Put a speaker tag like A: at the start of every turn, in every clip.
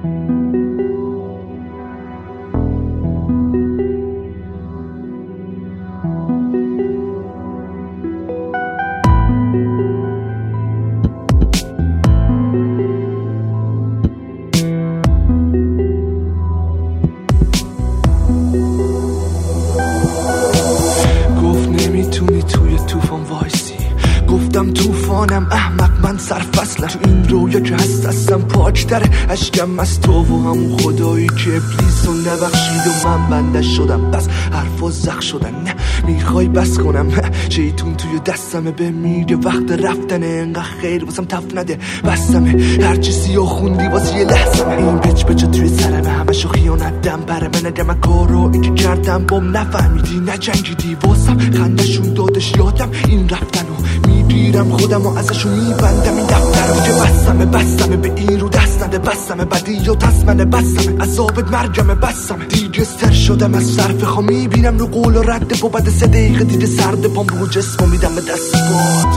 A: گفتم طوفانم احمق من سرفصلم تو این رویا که هستم پاکتره اشکم از تو و همون خدایی که ابلیس رو نبخشید و من بنده شدم بس حرفا زخ شدن نه میخوای بس کنم شیطون توی دستمه به میگه وقت رفتنه انقدر خیر واسم تف نده بستمه هر چیزی رو خوندی واسه یه لحظمه این پچ پچ توی سرمه همشو خیانت دم بره من ندم کارو ای که کردم بام نفهمیدی نجنگیدی واسم خندشون دادش یادم این رفتنو میگیرم خودم و ازشون میبندم این دفترم که بستمه به این رو دست نده بستمه بدی و تصمنه بستمه عذابت مرگمه بستمه دیگه ستر شدم از صرف خواه میبینم رو قول و رد و بعد 3 دقیقه دیگه سرد پام رو جسم و میدم به دست باد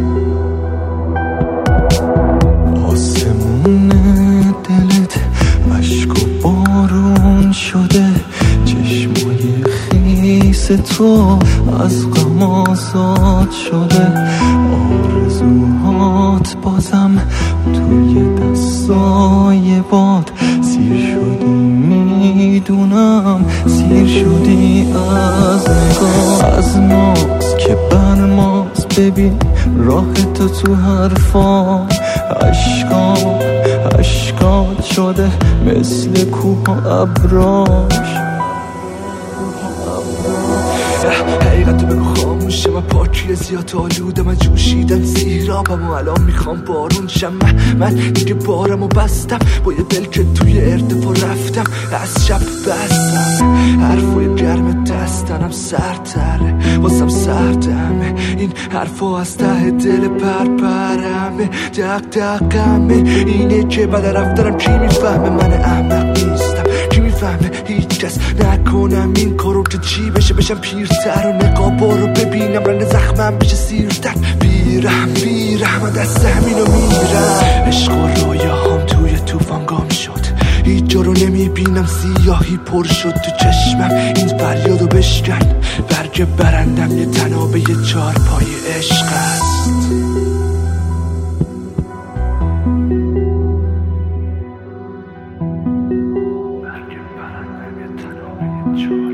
B: آسمون دلت عشق و بارون شده چشمای خیس تو از غم آزاد شده آرزوهات بازم توی دستای باد سیر شدی میدونم سیر شدی از نگاه از ماست که بر ماست ببین راه تو حرفام عشقات شده مثل کوه و ابراش
A: حقیقتو بگو خاموشه من پاکی زیاد آلوده من جوشیدن زیرابم و الان میخوام بارون شم من دیگه بارم و بستم با یه دل که توی ارتفاع رفتم از شب بستم حرفای گرم دستنم سرتره واسم سردمه این حرفا از ته دل پرپرمه دقمه اینه که بعد رفتنم کی میفهمه من احمق نیستم کی میفهمه هیچ کس نکنم این کارو که چی بشه بشم پیرتر و نقابا رو ببینم رنگ زخمم بشه سیرتر بیرحم دست همینو میرم عشق و رویاهام توی طوفان گم شد هیچ جا رو نمیبینم سیاهی پر شد تو چشمم این فریادو بشکن برگ برندم یه تنابه یه چارپای عشق است برگ برندم یه تنابه یه چارپای